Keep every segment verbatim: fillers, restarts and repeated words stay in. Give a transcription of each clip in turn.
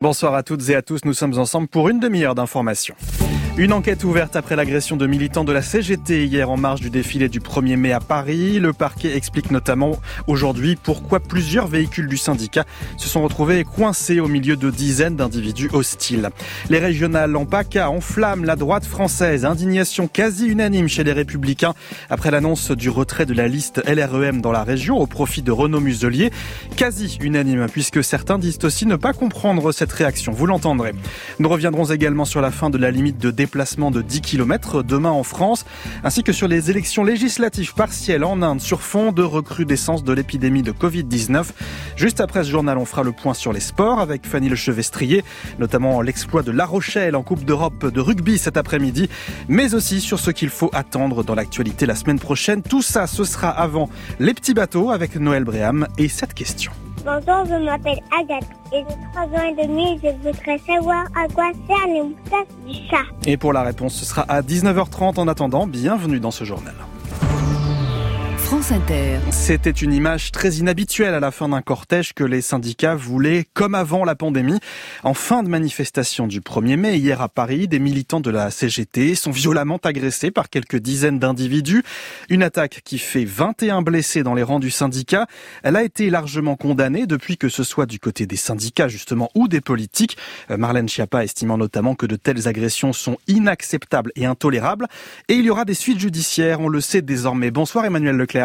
Bonsoir à toutes et à tous, nous sommes ensemble pour une demi-heure d'information. Une enquête ouverte après l'agression de militants de la C G T hier en marge du défilé du premier mai à Paris. Le parquet explique notamment aujourd'hui pourquoi plusieurs véhicules du syndicat se sont retrouvés coincés au milieu de dizaines d'individus hostiles. Les régionales en PACA enflamment la droite française. Indignation quasi unanime chez les Républicains après l'annonce du retrait de la liste L R E M dans la région au profit de Renaud Muselier. Quasi unanime puisque certains disent aussi ne pas comprendre cette réaction. Vous l'entendrez. Nous reviendrons également sur la fin de la limite de déplacement de dix kilomètres demain en France, ainsi que sur les élections législatives partielles en Inde sur fond de recrudescence de l'épidémie de covid dix-neuf. Juste après ce journal, on fera le point sur les sports avec Fanny Lechevestrier, notamment l'exploit de La Rochelle en Coupe d'Europe de rugby cet après-midi, mais aussi sur ce qu'il faut attendre dans l'actualité la semaine prochaine. Tout ça, ce sera avant les petits bateaux avec Noël Bréham et cette question. Bonjour, je m'appelle Agathe et j'ai trois ans et demi. Je voudrais savoir à quoi servent les moustaches du chat. Et pour la réponse, ce sera à dix-neuf heures trente. En attendant, bienvenue dans ce journal. France Inter. C'était une image très inhabituelle à la fin d'un cortège que les syndicats voulaient, comme avant la pandémie. En fin de manifestation du premier mai, hier à Paris, des militants de la C G T sont violemment agressés par quelques dizaines d'individus. Une attaque qui fait vingt et un blessés dans les rangs du syndicat. Elle a été largement condamnée depuis que ce soit du côté des syndicats justement ou des politiques. Marlène Schiappa estimant notamment que de telles agressions sont inacceptables et intolérables. Et il y aura des suites judiciaires, on le sait désormais. Bonsoir Emmanuel Leclerc.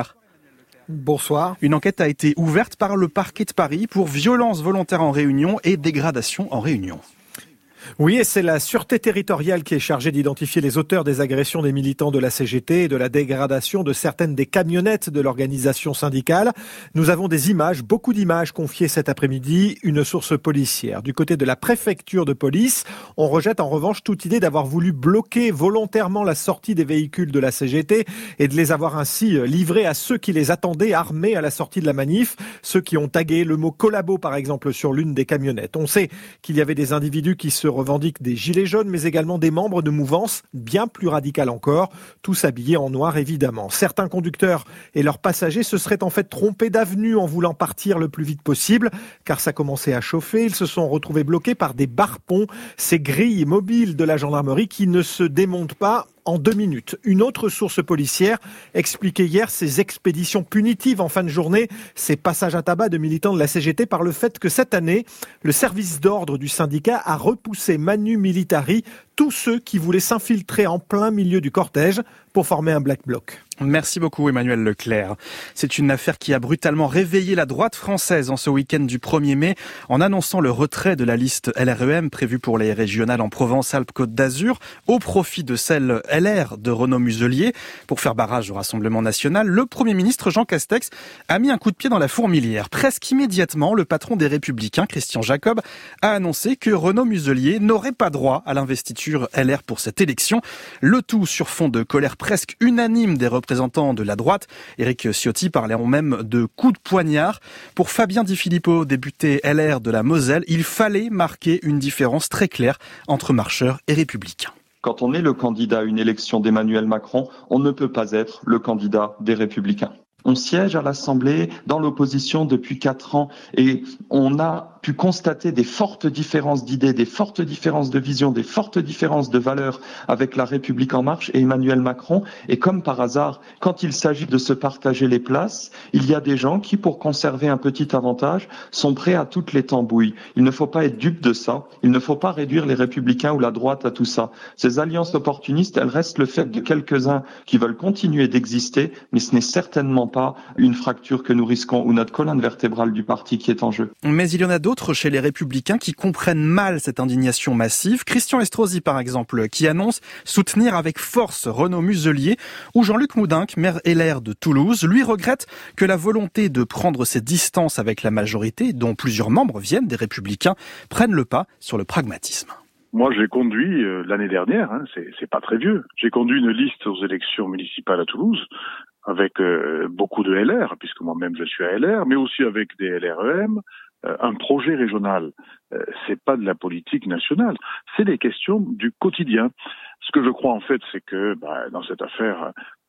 Bonsoir. Une enquête a été ouverte par le parquet de Paris pour violence volontaire en réunion et dégradation en réunion. Oui, et c'est la Sûreté territoriale qui est chargée d'identifier les auteurs des agressions des militants de la C G T et de la dégradation de certaines des camionnettes de l'organisation syndicale. Nous avons des images, beaucoup d'images confiées cet après-midi, une source policière. Du côté de la préfecture de police, on rejette en revanche toute idée d'avoir voulu bloquer volontairement la sortie des véhicules de la C G T et de les avoir ainsi livrés à ceux qui les attendaient armés à la sortie de la manif, ceux qui ont tagué le mot collabo par exemple sur l'une des camionnettes. On sait qu'il y avait des individus qui se revendiquent des gilets jaunes, mais également des membres de mouvances bien plus radicales encore, tous habillés en noir évidemment. Certains conducteurs et leurs passagers se seraient en fait trompés d'avenue en voulant partir le plus vite possible, car ça commençait à chauffer. Ils se sont retrouvés bloqués par des barre-ponts, ces grilles mobiles de la gendarmerie qui ne se démontent pas en deux minutes. Une autre source policière expliquait hier ces expéditions punitives en fin de journée, ces passages à tabac de militants de la C G T par le fait que cette année, le service d'ordre du syndicat a repoussé manu militari tous ceux qui voulaient s'infiltrer en plein milieu du cortège pour former un black bloc. Merci beaucoup Emmanuel Leclerc. C'est une affaire qui a brutalement réveillé la droite française en ce week-end du premier mai en annonçant le retrait de la liste L R E M prévue pour les régionales en Provence-Alpes-Côte d'Azur au profit de celle L R de Renaud Muselier. Pour faire barrage au Rassemblement national, le Premier ministre Jean Castex a mis un coup de pied dans la fourmilière. Presque immédiatement, le patron des Républicains, Christian Jacob, a annoncé que Renaud Muselier n'aurait pas droit à l'investiture L R pour cette élection. Le tout sur fond de colère presque unanime des représentants de la droite. Éric Ciotti parlait même de coups de poignard. Pour Fabien Di Filippo, député L R de la Moselle, il fallait marquer une différence très claire entre marcheurs et républicains. Quand on est le candidat à une élection d'Emmanuel Macron, on ne peut pas être le candidat des Républicains. On siège à l'Assemblée dans l'opposition depuis quatre ans et on a pu constater des fortes différences d'idées, des fortes différences de vision, des fortes différences de valeurs avec la République en marche et Emmanuel Macron. Et comme par hasard, quand il s'agit de se partager les places, il y a des gens qui, pour conserver un petit avantage, sont prêts à toutes les tambouilles. Il ne faut pas être dupe de ça. Il ne faut pas réduire les Républicains ou la droite à tout ça. Ces alliances opportunistes, elles restent le fait de quelques-uns qui veulent continuer d'exister, mais ce n'est certainement pas une fracture que nous risquons ou notre colonne vertébrale du parti qui est en jeu. Mais il y en a d'autres chez les Républicains qui comprennent mal cette indignation massive. Christian Estrosi, par exemple, qui annonce soutenir avec force Renaud Muselier, ou Jean-Luc Moudenc, maire L R de Toulouse, lui regrette que la volonté de prendre ses distances avec la majorité, dont plusieurs membres viennent des Républicains, prenne le pas sur le pragmatisme. Moi, j'ai conduit euh, l'année dernière, hein, c'est, c'est pas très vieux, j'ai conduit une liste aux élections municipales à Toulouse, avec euh, beaucoup de L R, puisque moi-même je suis à L R, mais aussi avec des L R E M, euh, un projet régional. Euh, c'est pas de la politique nationale, c'est des questions du quotidien. Ce que je crois en fait, c'est que bah, dans cette affaire,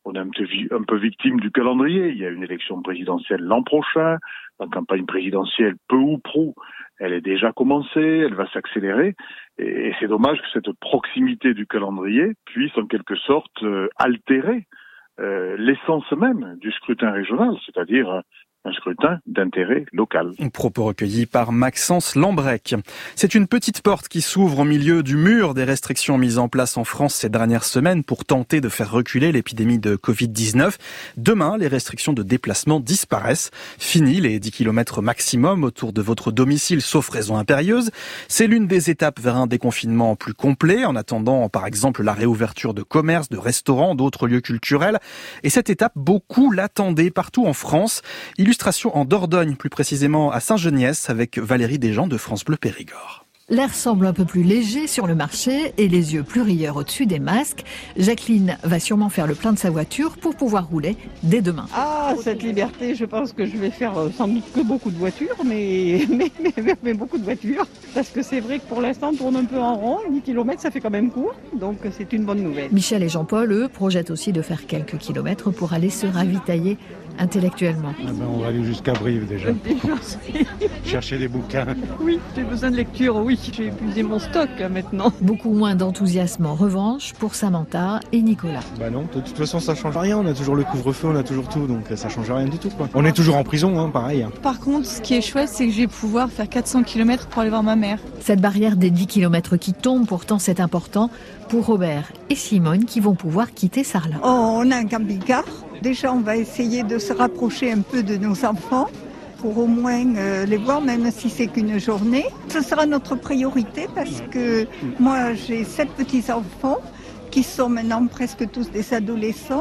on est un peu, un peu victime du calendrier. Il y a une élection présidentielle l'an prochain. La campagne présidentielle, peu ou prou, elle est déjà commencée, elle va s'accélérer. Et c'est dommage que cette proximité du calendrier puisse en quelque sorte euh, altérer euh, l'essence même du scrutin régional, c'est-à-dire euh, un scrutin d'intérêt local. Propos recueillis par Maxence Lambrec. C'est une petite porte qui s'ouvre au milieu du mur des restrictions mises en place en France ces dernières semaines pour tenter de faire reculer l'épidémie de covid dix-neuf. Demain, les restrictions de déplacement disparaissent. Fini les dix kilomètres maximum autour de votre domicile, sauf raison impérieuse. C'est l'une des étapes vers un déconfinement plus complet, en attendant par exemple la réouverture de commerces, de restaurants, d'autres lieux culturels. Et cette étape, beaucoup l'attendaient partout en France. Illustration en Dordogne, plus précisément à Saint-Geniès, avec Valérie Desjans de France Bleu Périgord. L'air semble un peu plus léger sur le marché et les yeux plus rieurs au-dessus des masques. Jacqueline va sûrement faire le plein de sa voiture pour pouvoir rouler dès demain. Ah, cette liberté, je pense que je vais faire sans doute que beaucoup de voitures, mais, mais, mais, mais beaucoup de voitures. Parce que c'est vrai que pour l'instant, on tourne un peu en rond. dix kilomètres, ça fait quand même court, donc c'est une bonne nouvelle. Michel et Jean-Paul, eux, projettent aussi de faire quelques kilomètres pour aller se ravitailler intellectuellement. Ah ben on va aller jusqu'à Brive déjà. Chercher des bouquins. Oui, j'ai besoin de lecture, oui. J'ai épuisé mon stock là, maintenant. Beaucoup moins d'enthousiasme en revanche pour Samantha et Nicolas. Bah non, de toute façon ça change rien. On a toujours le couvre-feu, on a toujours tout, donc ça change rien du tout, quoi. On est toujours en prison, hein, pareil. Hein. Par contre, ce qui est chouette, c'est que je vais pouvoir faire quatre cents kilomètres pour aller voir ma mère. Cette barrière des dix kilomètres qui tombe, pourtant c'est important pour Robert et Simone qui vont pouvoir quitter Sarlat. Oh, on a un camping-car. Déjà, on va essayer de se rapprocher un peu de nos enfants pour au moins euh, les voir, même si c'est qu'une journée. Ce sera notre priorité parce que moi, j'ai sept petits-enfants qui sont maintenant presque tous des adolescents.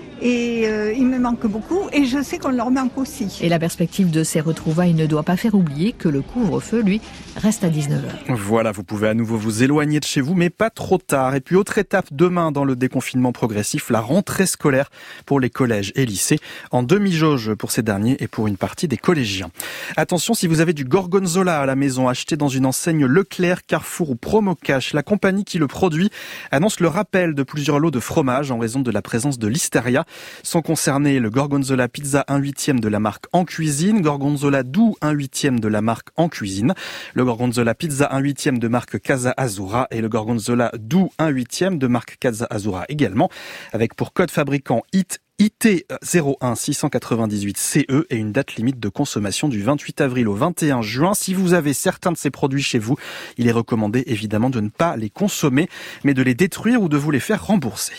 Et euh, il me manque beaucoup et je sais qu'on leur manque aussi. Et la perspective de ces retrouvailles ne doit pas faire oublier que le couvre-feu, lui, reste à dix-neuf heures. Voilà, vous pouvez à nouveau vous éloigner de chez vous, mais pas trop tard. Et puis autre étape demain dans le déconfinement progressif, la rentrée scolaire pour les collèges et lycées, en demi-jauge pour ces derniers et pour une partie des collégiens. Attention, si vous avez du gorgonzola à la maison acheté dans une enseigne Leclerc, Carrefour ou Promocash, la compagnie qui le produit annonce le rappel de plusieurs lots de fromage en raison de la présence de listeria. Sont concernés le Gorgonzola Pizza un huitième de la marque En Cuisine, Gorgonzola Doux un huitième de la marque En Cuisine, le Gorgonzola Pizza un huitième de marque Casa Azura et le Gorgonzola Doux un huitième de marque Casa Azura également, avec pour code fabricant I T I T zéro un six cent quatre-vingt-dix-huit C E et une date limite de consommation du vingt-huit avril au vingt et un juin. Si vous avez certains de ces produits chez vous, il est recommandé évidemment de ne pas les consommer, mais de les détruire ou de vous les faire rembourser.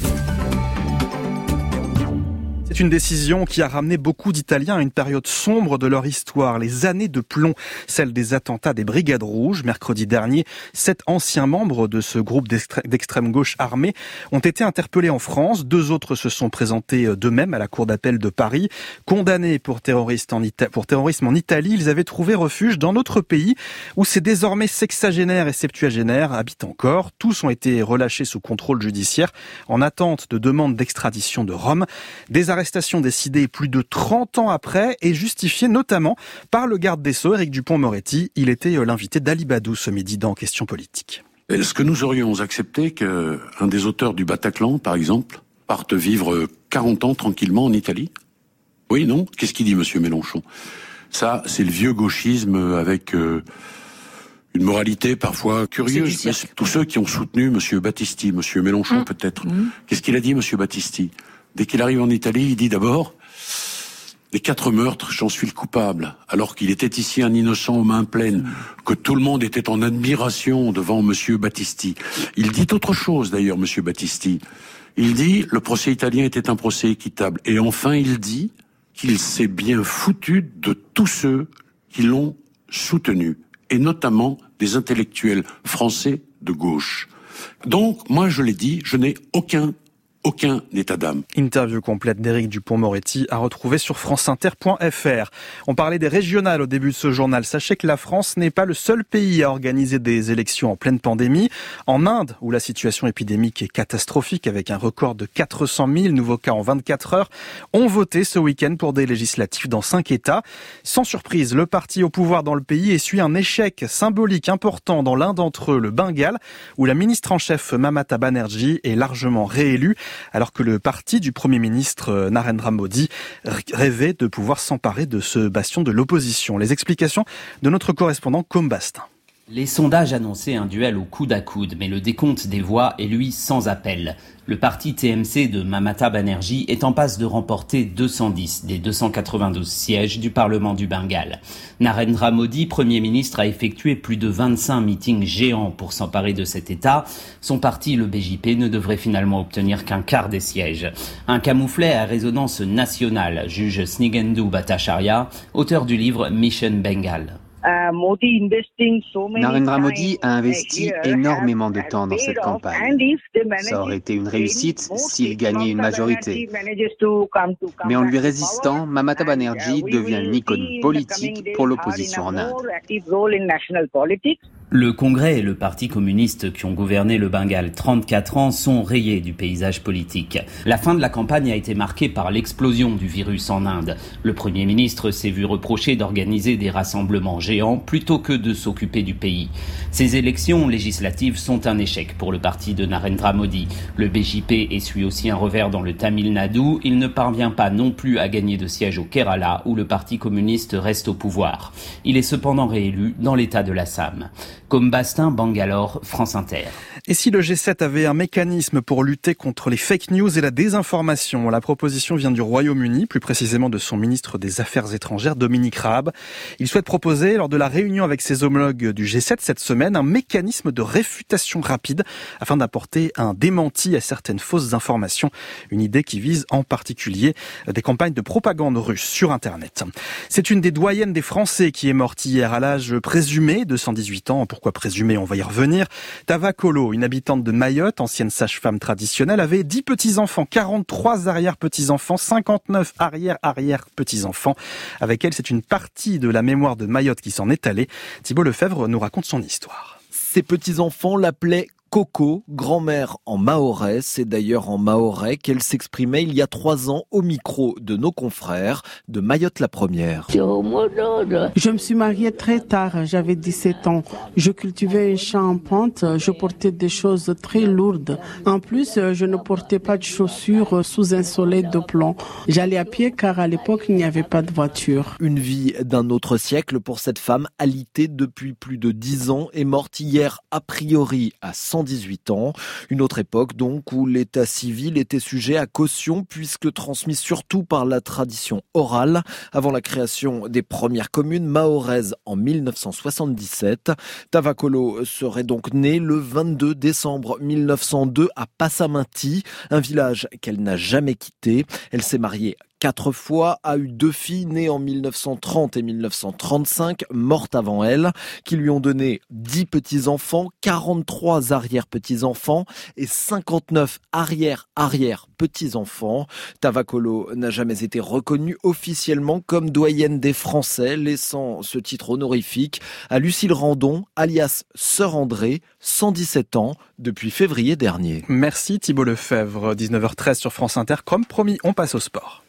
C'est une décision qui a ramené beaucoup d'Italiens à une période sombre de leur histoire, les années de plomb, celle des attentats des Brigades Rouges. Mercredi dernier, sept anciens membres de ce groupe d'extrême gauche armée ont été interpellés en France. Deux autres se sont présentés d'eux-mêmes à la cour d'appel de Paris. Condamnés pour, terrorisme en Ita- pour terrorisme en Italie, ils avaient trouvé refuge dans notre pays où ces désormais sexagénaires et septuagénaires habitent encore. Tous ont été relâchés sous contrôle judiciaire en attente de demande d'extradition de Rome. Des arrestations décidée plus de trente ans après et justifiée notamment par le garde des Sceaux, Éric Dupond-Moretti. Il était l'invité d'Ali Badou ce midi dans Questions politiques. Est-ce que nous aurions accepté qu'un des auteurs du Bataclan, par exemple, parte vivre quarante ans tranquillement en Italie ? Oui, non ? Qu'est-ce qu'il dit, monsieur Mélenchon ? Ça, c'est le vieux gauchisme avec euh, une moralité parfois curieuse. Mais tous ceux qui ont soutenu monsieur Battisti, monsieur Mélenchon mmh. peut-être. Mmh. Qu'est-ce qu'il a dit, monsieur Battisti ? Dès qu'il arrive en Italie, il dit d'abord « Les quatre meurtres, j'en suis le coupable », alors qu'il était ici un innocent aux mains pleines, que tout le monde était en admiration devant monsieur Battisti. Il dit autre chose d'ailleurs, monsieur Battisti. Il dit « Le procès italien était un procès équitable ». Et enfin, il dit qu'il s'est bien foutu de tous ceux qui l'ont soutenu, et notamment des intellectuels français de gauche. Donc, moi je l'ai dit, je n'ai aucun Aucun état d'âme. Interview complète d'Éric Dupond-Moretti à retrouver sur franceinter point f r. On parlait des régionales au début de ce journal. Sachez que la France n'est pas le seul pays à organiser des élections en pleine pandémie. En Inde, où la situation épidémique est catastrophique avec un record de quatre cent mille nouveaux cas en vingt-quatre heures, ont voté ce week-end pour des législatives dans cinq États. Sans surprise, le parti au pouvoir dans le pays essuie un échec symbolique important dans l'un d'entre eux, le Bengale, où la ministre en chef Mamata Banerjee est largement réélue. alors que le parti du Premier ministre Narendra Modi rêvait de pouvoir s'emparer de ce bastion de l'opposition. Les explications de notre correspondant Côme Bastin. Les sondages annonçaient un duel au coude à coude, mais le décompte des voix est lui sans appel. Le parti T M C de Mamata Banerjee est en passe de remporter deux cent dix des deux cent quatre-vingt-douze sièges du Parlement du Bengale. Narendra Modi, Premier ministre, a effectué plus de vingt-cinq meetings géants pour s'emparer de cet État. Son parti, le B J P, ne devrait finalement obtenir qu'un quart des sièges. Un camouflet à résonance nationale, juge Snigendu Bhattacharya, auteur du livre Mission Bengal. Narendra Modi a investi énormément de temps dans cette campagne. Ça aurait été une réussite s'il gagnait une majorité. Mais en lui résistant, Mamata Banerjee devient une icône politique pour l'opposition en Inde. Le Congrès et le Parti communiste qui ont gouverné le Bengale trente-quatre ans sont rayés du paysage politique. La fin de la campagne a été marquée par l'explosion du virus en Inde. Le Premier ministre s'est vu reprocher d'organiser des rassemblements géants plutôt que de s'occuper du pays. Ces élections législatives sont un échec pour le parti de Narendra Modi. Le B J P essuie aussi un revers dans le Tamil Nadu. Il ne parvient pas non plus à gagner de sièges au Kerala où le Parti communiste reste au pouvoir. Il est cependant réélu dans l'État de l'Assam. Côme Bastin, Bangalore, France Inter. Et si le G sept avait un mécanisme pour lutter contre les fake news et la désinformation? La proposition vient du Royaume-Uni, plus précisément de son ministre des Affaires étrangères, Dominic Raab. Il souhaite proposer, lors de la réunion avec ses homologues du G sept cette semaine, un mécanisme de réfutation rapide afin d'apporter un démenti à certaines fausses informations. Une idée qui vise en particulier des campagnes de propagande russe sur Internet. C'est une des doyennes des Français qui est morte hier à l'âge présumé de cent dix-huit ans. Pourquoi présumé? On va y revenir. Tava Kolo, une habitante de Mayotte, ancienne sage-femme traditionnelle, avait dix petits-enfants, quarante-trois arrière-petits-enfants, cinquante-neuf arrière-arrière-petits-enfants. Avec elle, c'est une partie de la mémoire de Mayotte qui s'en est allée. Thibault Lefebvre nous raconte son histoire. Ses petits-enfants l'appelaient Coco, grand-mère en mahorais. C'est d'ailleurs en mahorais qu'elle s'exprimait il y a trois ans au micro de nos confrères de Mayotte la Première. Je me suis mariée très tard, j'avais dix-sept ans. Je cultivais un champ en pente, je portais des choses très lourdes. En plus, je ne portais pas de chaussures sous un soleil de plomb. J'allais à pied car à l'époque, il n'y avait pas de voiture. Une vie d'un autre siècle pour cette femme alitée depuis plus de dix ans et morte hier a priori à cent dix-huit ans. Une autre époque donc où l'état civil était sujet à caution puisque transmis surtout par la tradition orale avant la création des premières communes mahoraises en mille neuf cent soixante-dix-sept. Tava Kolo serait donc née le vingt-deux décembre mille neuf cent deux à Passaminti, un village qu'elle n'a jamais quitté. Elle s'est mariée quatre fois, a eu deux filles nées en mille neuf cent trente et mille neuf cent trente-cinq, mortes avant elle, qui lui ont donné dix petits-enfants, quarante-trois arrière-petits-enfants et cinquante-neuf arrière-arrière-petits-enfants. Tava Kolo n'a jamais été reconnue officiellement comme doyenne des Français, laissant ce titre honorifique à Lucille Randon, alias Sœur André, cent dix-sept ans, depuis février dernier. Merci Thibault Lefebvre, dix-neuf heures treize sur France Inter. Comme promis, on passe au sport.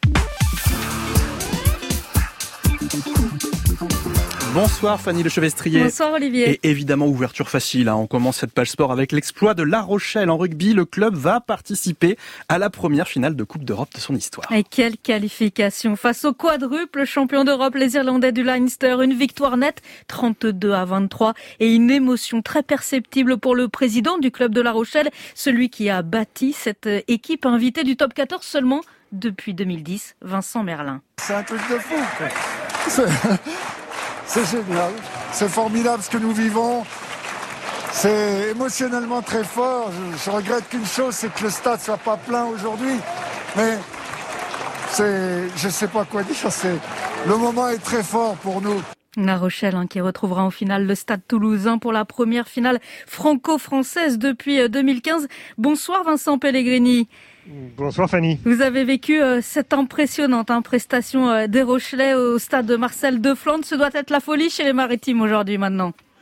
Bonsoir Fanny Lechevestrier. Bonsoir Olivier. Et évidemment, ouverture facile. Hein. On commence cette page sport avec l'exploit de La Rochelle en rugby. Le club va participer à la première finale de Coupe d'Europe de son histoire. Et quelle qualification face au quadruple champion d'Europe, les Irlandais du Leinster. Une victoire nette, trente-deux à vingt-trois. Et une émotion très perceptible pour le président du club de La Rochelle, celui qui a bâti cette équipe invitée du top quatorze seulement depuis deux mille dix, Vincent Merlin. C'est un truc de fou, quoi. C'est... C'est génial, c'est formidable ce que nous vivons, c'est émotionnellement très fort. Je, je regrette qu'une chose, c'est que le stade soit pas plein aujourd'hui, mais c'est, je sais pas quoi dire, c'est, le moment est très fort pour nous. La Rochelle hein, qui retrouvera en finale le Stade Toulousain pour la première finale franco-française depuis deux mille quinze. Bonsoir Vincent Pellegrini. Bonsoir Fanny. Vous avez vécu euh, cette impressionnante hein, prestation euh, des Rochelais au stade Marcel de Flandre. Ce doit être la folie chez les Maritimes aujourd'hui maintenant.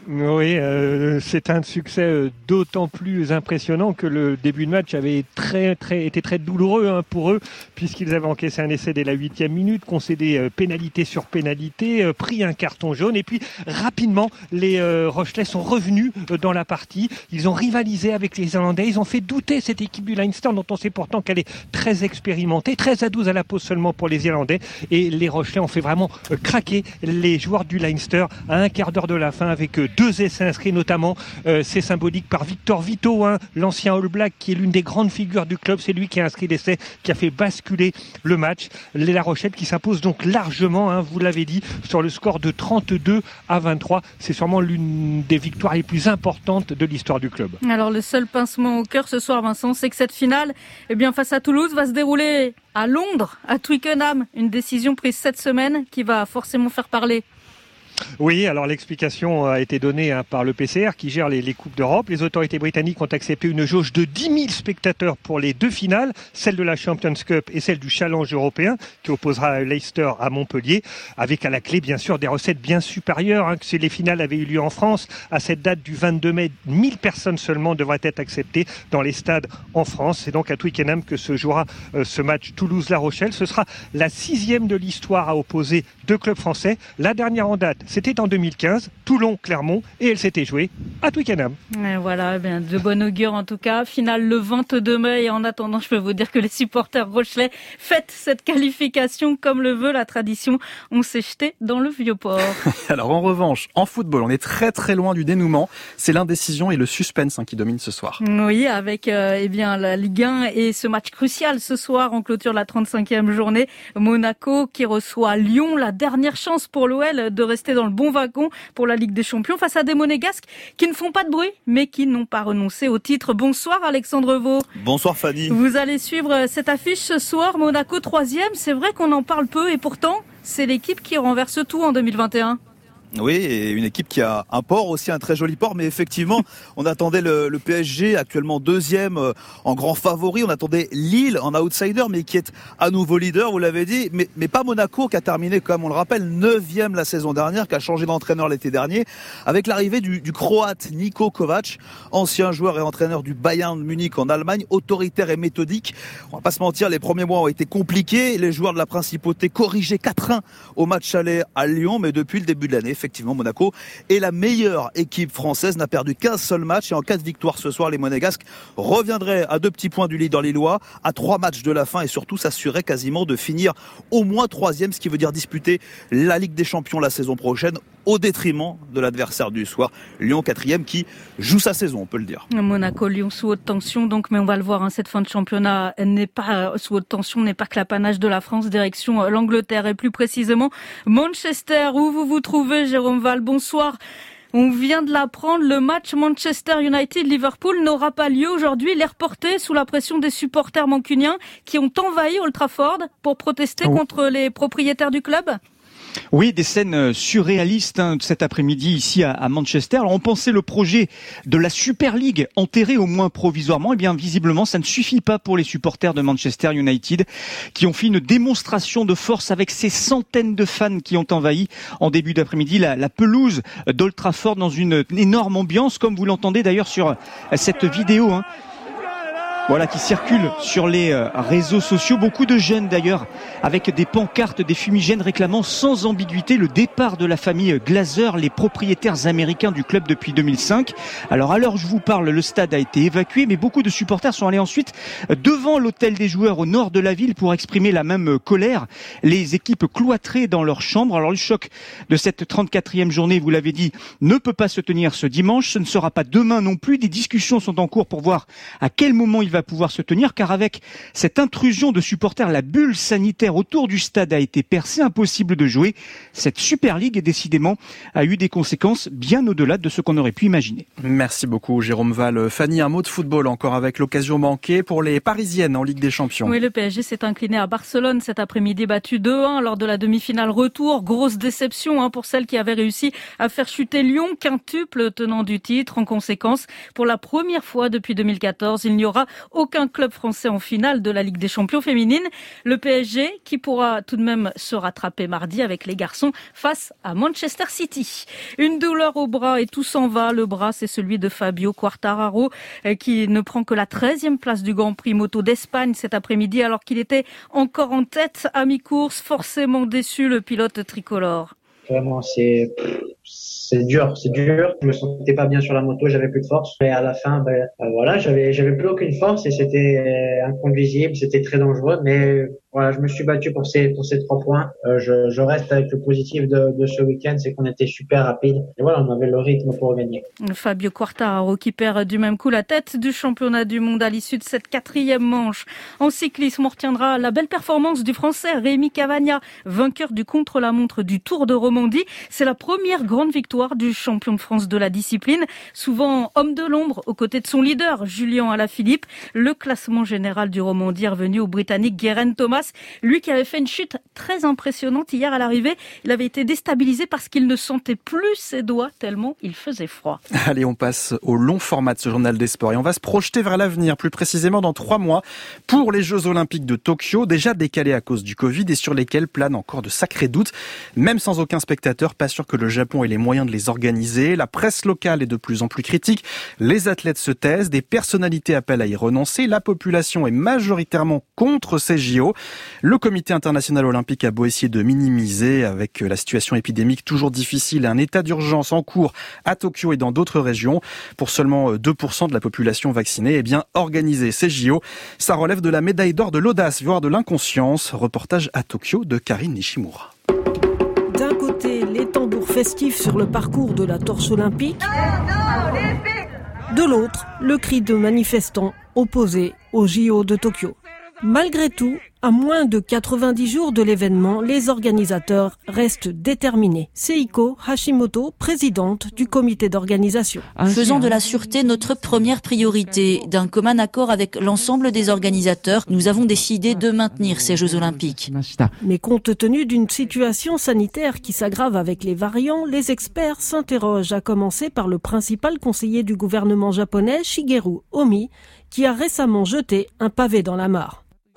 Oui, euh, c'est un succès euh, d'autant plus impressionnant que le début de match avait très, très, été très douloureux hein, pour eux, puisqu'ils avaient encaissé un essai dès la huitième minute, concédé euh, pénalité sur pénalité, euh, pris un carton jaune, et puis rapidement, les euh, Rochelais sont revenus euh, dans la partie. Ils ont rivalisé avec les Irlandais, ils ont fait douter cette équipe du Leinster, dont on sait pourtant qu'elle est très expérimentée, treize à douze à la pause seulement pour les Irlandais, et les Rochelais ont fait vraiment euh, craquer les joueurs du Leinster à un quart d'heure de la fin avec euh, deux essais inscrits, notamment euh, c'est symbolique par Victor Vito, hein, l'ancien All Black qui est l'une des grandes figures du club. C'est lui qui a inscrit l'essai qui a fait basculer le match. Les La Rochelle qui s'impose donc largement, hein, vous l'avez dit, sur le score de trente-deux à vingt-trois. C'est sûrement l'une des victoires les plus importantes de l'histoire du club. Alors le seul pincement au cœur ce soir, Vincent, c'est que cette finale, eh bien, face à Toulouse, va se dérouler à Londres, à Twickenham. Une décision prise cette semaine qui va forcément faire parler. Oui, alors l'explication a été donnée hein, par le P C R qui gère les, les Coupes d'Europe. Les autorités britanniques ont accepté une jauge de dix mille spectateurs pour les deux finales, celle de la Champions Cup et celle du Challenge européen qui opposera Leicester à Montpellier, avec à la clé bien sûr des recettes bien supérieures. Hein, que si les finales avaient eu lieu en France, à cette date du vingt-deux mai, mille personnes seulement devraient être acceptées dans les stades en France. C'est donc à Twickenham que se jouera euh, ce match Toulouse-La Rochelle. Ce sera la sixième de l'histoire à opposer deux clubs français. La dernière en date, c'était en deux mille quinze, Toulon-Clermont, et elle s'était jouée à Twickenham. Et voilà, bien, de bon augure en tout cas. Finale le vingt-deux mai, et en attendant, je peux vous dire que les supporters rochelais fêtent cette qualification comme le veut la tradition. On s'est jeté dans le Vieux-Port. Alors en revanche, en football, on est très très loin du dénouement. C'est l'indécision et le suspense hein, qui dominent ce soir. Oui, avec euh, eh bien la Ligue un et ce match crucial ce soir en clôture de la trente-cinquième journée. Monaco qui reçoit Lyon, la dernière chance pour l'O L de rester dans le bon wagon pour la Ligue des Champions face à des Monégasques qui ne font pas de bruit mais qui n'ont pas renoncé au titre. Bonsoir Alexandre Vaux. Bonsoir Fanny. Vous allez suivre cette affiche ce soir, Monaco troisième. C'est vrai qu'on en parle peu et pourtant c'est l'équipe qui renverse tout en deux mille vingt et un. Oui, et une équipe qui a un port, aussi un très joli port, mais effectivement, on attendait le, le P S G, actuellement deuxième euh, en grand favori, on attendait Lille en outsider, mais qui est à nouveau leader, vous l'avez dit, mais, mais pas Monaco, qui a terminé, comme on le rappelle, neuvième la saison dernière, qui a changé d'entraîneur l'été dernier, avec l'arrivée du, du Croate Niko Kovac, ancien joueur et entraîneur du Bayern Munich en Allemagne, autoritaire et méthodique. On va pas se mentir, les premiers mois ont été compliqués, les joueurs de la principauté corrigés quatre un au match aller à Lyon, mais depuis le début de l'année, effectivement, Monaco est la meilleure équipe française, n'a perdu qu'un seul match et en cas de victoire ce soir, les Monégasques reviendraient à deux petits points du leader lillois, à trois matchs de la fin et surtout s'assurer quasiment de finir au moins troisième, ce qui veut dire disputer la Ligue des Champions la saison prochaine au détriment de l'adversaire du soir, Lyon quatrième qui joue sa saison, on peut le dire. Monaco, Lyon sous haute tension, donc, mais on va le voir, hein, cette fin de championnat n'est pas sous haute tension, n'est pas que l'apanage de la France, direction l'Angleterre et plus précisément Manchester, où vous vous trouvez, Jérôme Val. Bonsoir. On vient de l'apprendre, le match Manchester United-Liverpool n'aura pas lieu aujourd'hui. Il est reporté sous la pression des supporters mancuniens qui ont envahi Old Trafford pour protester oh. contre les propriétaires du club. Oui, des scènes surréalistes hein, cet après-midi ici à, à Manchester. Alors on pensait le projet de la Super League enterré au moins provisoirement. Eh bien visiblement ça ne suffit pas pour les supporters de Manchester United qui ont fait une démonstration de force avec ces centaines de fans qui ont envahi en début d'après-midi la, la pelouse d'Old Trafford dans une énorme ambiance, comme vous l'entendez d'ailleurs sur cette vidéo. Hein. Voilà, qui circule sur les réseaux sociaux. Beaucoup de jeunes d'ailleurs, avec des pancartes, des fumigènes réclamant sans ambiguïté le départ de la famille Glazer, les propriétaires américains du club depuis deux mille cinq. Alors à l'heure où je vous parle, le stade a été évacué, mais beaucoup de supporters sont allés ensuite devant l'hôtel des joueurs au nord de la ville pour exprimer la même colère. Les équipes cloîtrées dans leurs chambres. Alors le choc de cette trente-quatrième journée, vous l'avez dit, ne peut pas se tenir ce dimanche. Ce ne sera pas demain non plus. Des discussions sont en cours pour voir à quel moment il va pouvoir se tenir, car avec cette intrusion de supporters, la bulle sanitaire autour du stade a été percée, impossible de jouer. Cette Super League, décidément, a eu des conséquences bien au-delà de ce qu'on aurait pu imaginer. Merci beaucoup, Jérôme Val. Fanny, un mot de football encore avec l'occasion manquée pour les Parisiennes en Ligue des Champions. Oui, le P S G s'est incliné à Barcelone cet après-midi, battu deux un lors de la demi-finale retour. Grosse déception hein, pour celle qui avait réussi à faire chuter Lyon, quintuple tenant du titre. En conséquence, pour la première fois depuis deux mille quatorze, il n'y aura Aucun club français en finale de la Ligue des Champions féminine. Le P S G qui pourra tout de même se rattraper mardi avec les garçons face à Manchester City. Une douleur au bras et tout s'en va. Le bras, c'est celui de Fabio Quartararo qui ne prend que la treizième place du Grand Prix moto d'Espagne cet après-midi alors qu'il était encore en tête à mi-course. Forcément déçu le pilote tricolore. Vraiment, c'est, c'est dur, c'est dur. Je me sentais pas bien sur la moto, j'avais plus de force. Et à la fin, ben, euh, voilà, j'avais, j'avais plus aucune force et c'était inconduisible, c'était très dangereux. Mais voilà, je me suis battu pour ces, pour ces trois points. Euh, je, je reste avec le positif de, de ce week-end, c'est qu'on était super rapide. Et voilà, on avait le rythme pour gagner. Fabio Quartararo qui perd du même coup la tête du championnat du monde à l'issue de cette quatrième manche. En cyclisme, on retiendra la belle performance du Français Rémi Cavagna, vainqueur du contre-la-montre du Tour de Romandie. C'est la première grande victoire du champion de France de la discipline. Souvent homme de l'ombre aux côtés de son leader, Julien Alaphilippe. Le classement général du Romandie est revenu au Britannique Geraint Thomas. Lui qui avait fait une chute très impressionnante hier à l'arrivée. Il avait été déstabilisé parce qu'il ne sentait plus ses doigts tellement il faisait froid. Allez, on passe au long format de ce journal des sports et on va se projeter vers l'avenir, plus précisément dans trois mois, pour les Jeux Olympiques de Tokyo, déjà décalés à cause du Covid et sur lesquels planent encore de sacrés doutes. Même sans aucun spectateur, pas sûr que le Japon ait les moyens de les organiser. La presse locale est de plus en plus critique. Les athlètes se taisent, des personnalités appellent à y renoncer. La population est majoritairement contre ces J O. Le comité international olympique a beau essayer de minimiser avec la situation épidémique toujours difficile et un état d'urgence en cours à Tokyo et dans d'autres régions. Pour seulement deux pour cent de la population vaccinée, eh bien, organiser ces J O, ça relève de la médaille d'or de l'audace, voire de l'inconscience. Reportage à Tokyo de Karine Nishimura. D'un côté, les tambours festifs sur le parcours de la torche olympique. De l'autre, le cri de manifestants opposés aux J O de Tokyo. Malgré tout, à moins de quatre-vingt-dix jours de l'événement, les organisateurs restent déterminés. Seiko Hashimoto, présidente du comité d'organisation. Faisons de la sûreté notre première priorité. D'un commun accord avec l'ensemble des organisateurs, nous avons décidé de maintenir ces Jeux Olympiques. Mais compte tenu d'une situation sanitaire qui s'aggrave avec les variants, les experts s'interrogent, à commencer par le principal conseiller du gouvernement japonais, Shigeru Omi, qui a récemment jeté un pavé dans la mare.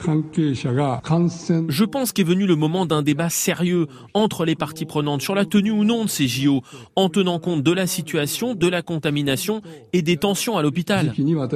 Je pense qu'est venu le moment d'un débat sérieux entre les parties prenantes sur la tenue ou non de ces J O, en tenant compte de la situation, de la contamination et des tensions à l'hôpital.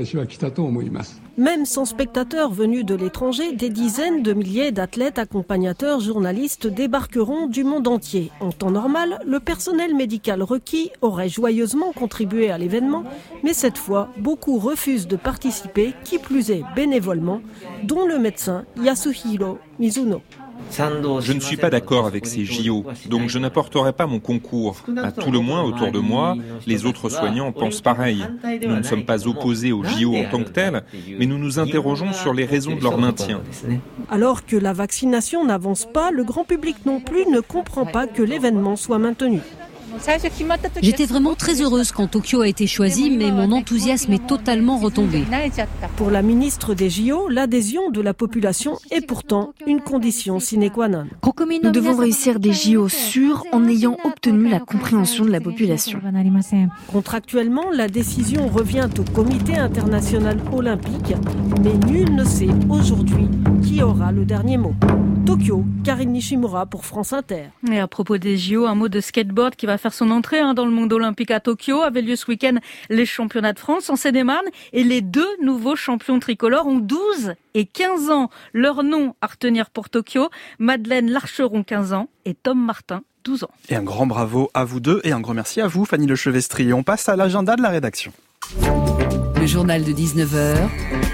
Même sans spectateurs venus de l'étranger, des dizaines de milliers d'athlètes, accompagnateurs, journalistes débarqueront du monde entier. En temps normal, le personnel médical requis aurait joyeusement contribué à l'événement, mais cette fois, beaucoup refusent de participer, qui plus est bénévolement, dont le médecin Yasuhiro Mizuno. Je ne suis pas d'accord avec ces J O, donc je n'apporterai pas mon concours. À tout le moins, autour de moi, les autres soignants pensent pareil. Nous ne sommes pas opposés aux J O en tant que tels, mais nous nous interrogeons sur les raisons de leur maintien. Alors que la vaccination n'avance pas, le grand public non plus ne comprend pas que l'événement soit maintenu. J'étais vraiment très heureuse quand Tokyo a été choisi, mais mon enthousiasme est totalement retombé. Pour la ministre des J O, l'adhésion de la population est pourtant une condition sine qua non. Nous devons réussir des J O sûrs en ayant obtenu la compréhension de la population. Contractuellement, la décision revient au Comité international olympique, mais nul ne sait aujourd'hui qui aura le dernier mot. Tokyo, Karine Nishimura pour France Inter. Et à propos des J O, un mot de skateboard qui va faire son entrée hein, dans le monde olympique à Tokyo. Avait lieu ce week-end les championnats de France en Seine-et-Marne et les deux nouveaux champions tricolores ont douze et quinze ans. Leur nom à retenir pour Tokyo, Madeleine Larcheron, quinze ans, et Tom Martin, douze ans. Et un grand bravo à vous deux et un grand merci à vous, Fanny Lechevestri. On passe à l'agenda de la rédaction. Le journal de dix-neuf heures.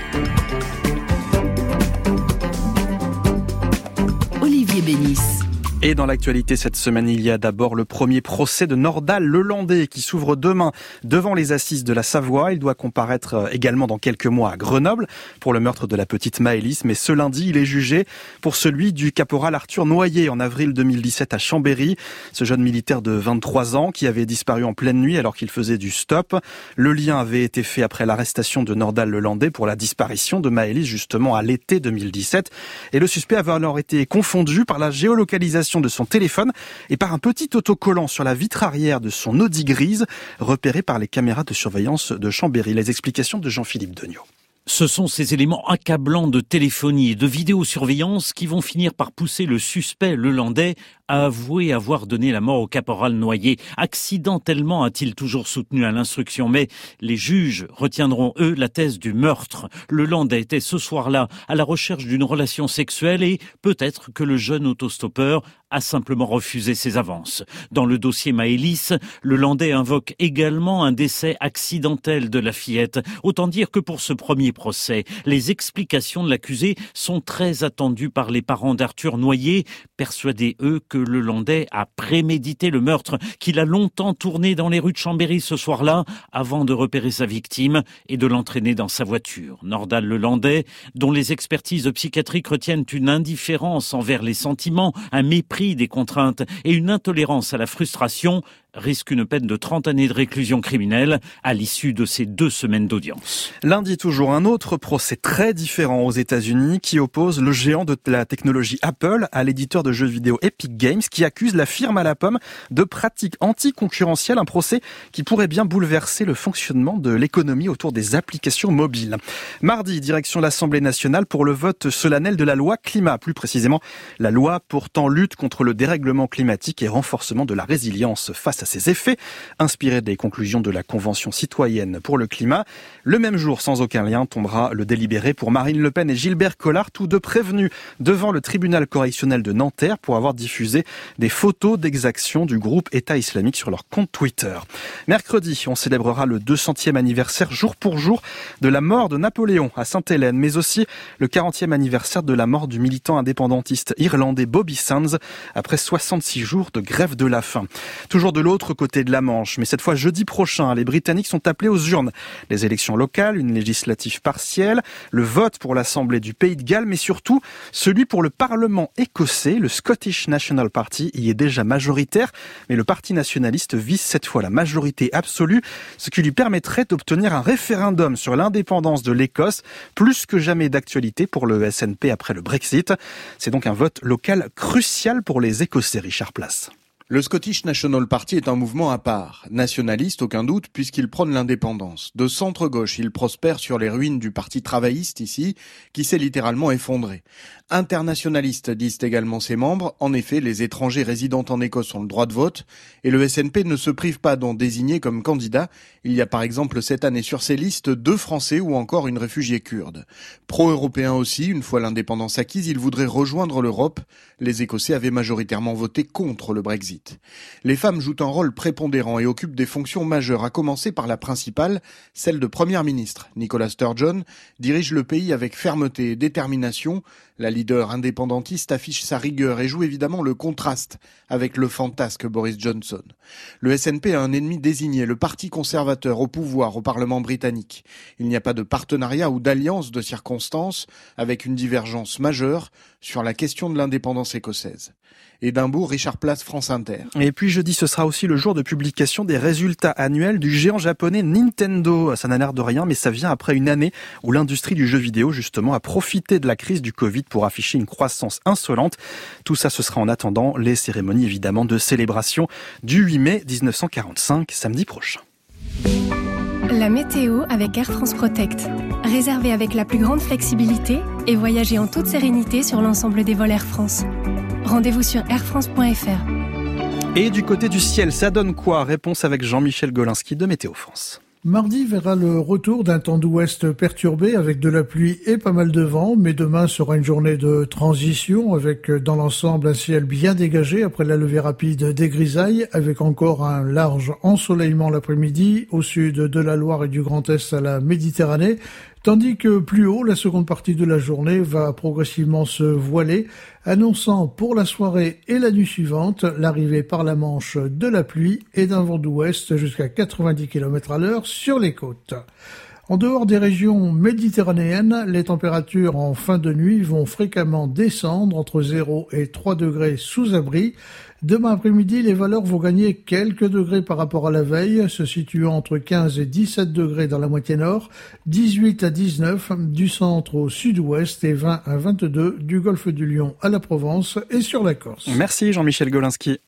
Olivier Bénis. Et dans l'actualité cette semaine, il y a d'abord le premier procès de Nordal Lelandais qui s'ouvre demain devant les assises de la Savoie. Il doit comparaître également dans quelques mois à Grenoble pour le meurtre de la petite Maëlys. Mais ce lundi, il est jugé pour celui du caporal Arthur Noyer en avril deux mille dix-sept à Chambéry. Ce jeune militaire de vingt-trois ans qui avait disparu en pleine nuit alors qu'il faisait du stop. Le lien avait été fait après l'arrestation de Nordal Lelandais pour la disparition de Maëlys justement à l'été deux mille dix-sept. Et le suspect avait alors été confondu par la géolocalisation de son téléphone et par un petit autocollant sur la vitre arrière de son Audi grise repéré par les caméras de surveillance de Chambéry. Les explications de Jean-Philippe Degnaud. Ce sont ces éléments accablants de téléphonie et de vidéosurveillance qui vont finir par pousser le suspect, le Landais, à avouer avoir donné la mort au caporal Noyer. Accidentellement, a-t-il toujours soutenu à l'instruction, mais les juges retiendront, eux, la thèse du meurtre. Le Landais était ce soir-là à la recherche d'une relation sexuelle et peut-être que le jeune autostoppeur a simplement refusé ses avances. Dans le dossier Maëlys, le Landais invoque également un décès accidentel de la fillette. Autant dire que pour ce premier procès, les explications de l'accusé sont très attendues par les parents d'Arthur Noyer, persuadés, eux, que le Landais a prémédité le meurtre, qu'il a longtemps tourné dans les rues de Chambéry ce soir-là, avant de repérer sa victime et de l'entraîner dans sa voiture. Nordal le Landais, dont les expertises psychiatriques retiennent une indifférence envers les sentiments, un mépris des contraintes et une intolérance à la frustration, risque une peine de trente années de réclusion criminelle à l'issue de ces deux semaines d'audience. Lundi, toujours un autre procès très différent aux États-Unis qui oppose le géant de la technologie Apple à l'éditeur de jeux vidéo Epic Games qui accuse la firme à la pomme de pratiques anticoncurrentielles, un procès qui pourrait bien bouleverser le fonctionnement de l'économie autour des applications mobiles. Mardi, direction l'Assemblée nationale pour le vote solennel de la loi climat, plus précisément la loi portant lutte contre le dérèglement climatique et renforcement de la résilience face à ses effets, inspiré des conclusions de la Convention citoyenne pour le climat. Le même jour, sans aucun lien, tombera le délibéré pour Marine Le Pen et Gilbert Collard, tous deux prévenus devant le tribunal correctionnel de Nanterre pour avoir diffusé des photos d'exactions du groupe État islamique sur leur compte Twitter. Mercredi, on célébrera le deux centième anniversaire jour pour jour de la mort de Napoléon à Sainte-Hélène, mais aussi le quarantième anniversaire de la mort du militant indépendantiste irlandais Bobby Sands après soixante-six jours de grève de la faim. Toujours de l'autre côté de la Manche, mais cette fois jeudi prochain, les Britanniques sont appelés aux urnes. Les élections locales, une législative partielle, le vote pour l'Assemblée du Pays de Galles, mais surtout celui pour le Parlement écossais. Le Scottish National Party y est déjà majoritaire, mais le Parti nationaliste vise cette fois la majorité absolue, ce qui lui permettrait d'obtenir un référendum sur l'indépendance de l'Écosse, plus que jamais d'actualité pour le S N P après le Brexit. C'est donc un vote local crucial pour les Écossais, Richard Place. Le Scottish National Party est un mouvement à part, nationaliste aucun doute puisqu'il prône l'indépendance. De centre-gauche, il prospère sur les ruines du parti travailliste ici, qui s'est littéralement effondré. Internationaliste, disent également ses membres. En effet, les étrangers résidant en Écosse ont le droit de vote et le S N P ne se prive pas d'en désigner comme candidat. Il y a par exemple cette année sur ses listes deux Français ou encore une réfugiée kurde. Pro-européen aussi, une fois l'indépendance acquise, il voudrait rejoindre l'Europe. Les Écossais avaient majoritairement voté contre le Brexit. Les femmes jouent un rôle prépondérant et occupent des fonctions majeures, à commencer par la principale, celle de première ministre. Nicola Sturgeon dirige le pays avec fermeté et détermination. La leader indépendantiste affiche sa rigueur et joue évidemment le contraste avec le fantasque Boris Johnson. Le S N P a un ennemi désigné, le Parti conservateur au pouvoir au Parlement britannique. Il n'y a pas de partenariat ou d'alliance de circonstances, avec une divergence majeure sur la question de l'indépendance écossaise. Édimbourg, Richard Place, France Inter. Et puis jeudi, ce sera aussi le jour de publication des résultats annuels du géant japonais Nintendo. Ça n'a l'air de rien, mais ça vient après une année où l'industrie du jeu vidéo, justement, a profité de la crise du Covid pour afficher une croissance insolente. Tout ça, ce sera en attendant les cérémonies, évidemment, de célébration du huit mai dix-neuf cent quarante-cinq, samedi prochain. La météo avec Air France Protect. Réservez avec la plus grande flexibilité et voyagez en toute sérénité sur l'ensemble des vols Air France. Rendez-vous sur air france point f r. Et du côté du ciel, ça donne quoi? Réponse avec Jean-Michel Golinski de Météo France. Mardi verra le retour d'un temps d'ouest perturbé avec de la pluie et pas mal de vent, mais demain sera une journée de transition avec dans l'ensemble un ciel bien dégagé après la levée rapide des grisailles, avec encore un large ensoleillement l'après-midi au sud de la Loire et du Grand Est à la Méditerranée, tandis que plus haut, la seconde partie de la journée va progressivement se voiler, annonçant pour la soirée et la nuit suivante l'arrivée par la Manche de la pluie et d'un vent d'ouest jusqu'à quatre-vingt-dix kilomètres à l'heure sur les côtes. En dehors des régions méditerranéennes, les températures en fin de nuit vont fréquemment descendre entre zéro et trois degrés sous abri. Demain après-midi, les valeurs vont gagner quelques degrés par rapport à la veille, se situant entre quinze et dix-sept degrés dans la moitié nord, dix-huit à dix-neuf du centre au sud-ouest et vingt à vingt-deux du golfe du Lion à la Provence et sur la Corse. Merci Jean-Michel Golinski.